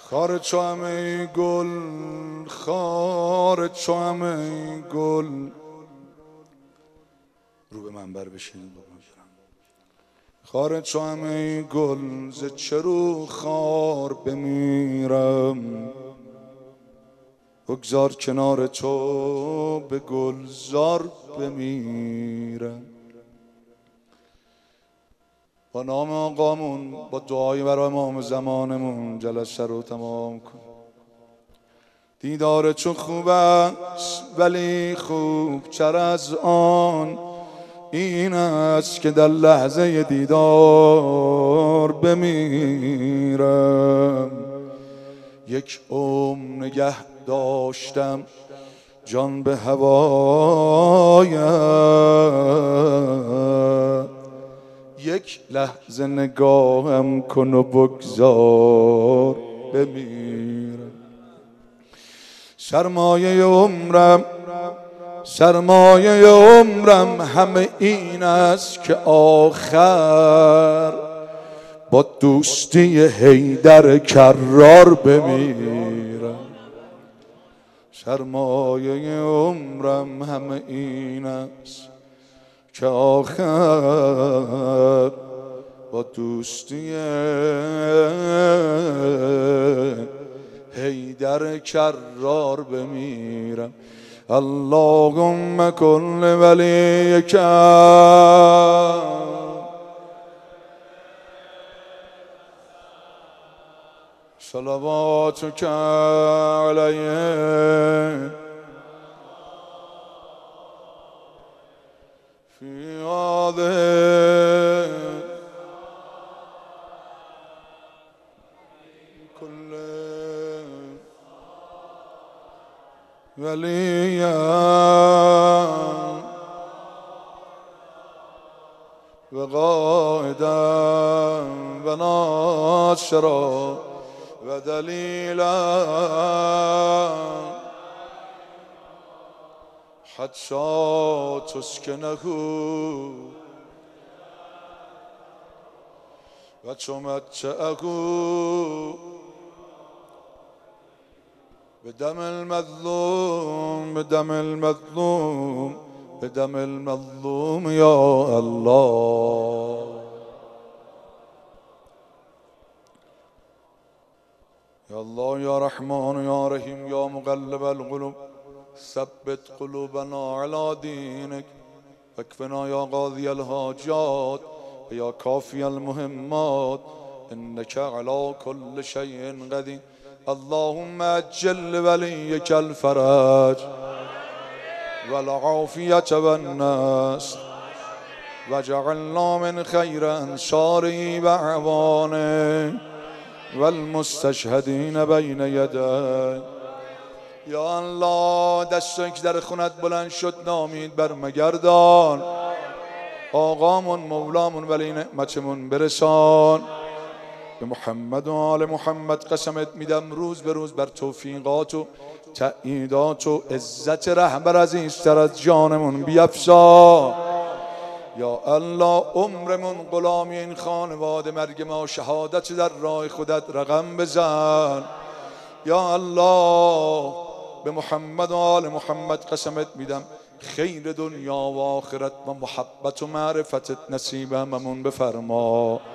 خار چو همه گل، خار چو همه گل. رو به منبر بشینید با من برم. خار چو همه گل، ز چه رو خار بمیرم. بگذار کنار تو به گلزار بمیرم. با نام آقامون، با دعایی برای امام زمانمون جلسه رو تمام کن. دیدار چون خوب است ولی خوب تر از آن این است که در لحظه دیدار بمیرم. یک عمر نگه داشتم جان به هوایت، یک لحظه نگاهم کن و بگذار بمیرم. سرمایه عمرم، سرمایه عمرم همه این است که آخر با دوستی حیدر کرار بمیرم. سرمایه عمرم همه این است که آخر با دوستی حیدر کرار بمیرم. اللهم کن ولیک صلواتک علیه فی هذه کل ولیا و قائدا و ناصرا و دلیلا حتی تسکنه و تمتعه بدم المظلوم، بدم المظلوم، بدم المظلوم یا الله. یا الله یا رحمان یا رحیم یا مقلب القلوب ثبت قلوبنا على دینک واکفنا یا قاضی الحاجات و یا کافی المهمات انک علی کل شیء قدیر. اللهم اجل ولیک الفرج والعافیة والنصر واجعلنا من خیر انصاره و اعوانه والمستشهدین بین یدیه. یا الله دستایی که در خونت بلند شد نامید بر مگردان، آقامون مولامون ولی نعمتمون برسان. به محمد و آل محمد قسمت میدم روز به روز بر توفیقات و تأییدات و عزت رهبر عزیزتر از جانمون بیفزا. یا الله عمرمون غلامی این خانواده، مرگ ما شهادت در راه خودت رقم بزن. یا الله به محمد و آل محمد قسمت میدم خیر دنیا و آخرت و محبت و معرفتت نصیب هممون بفرما.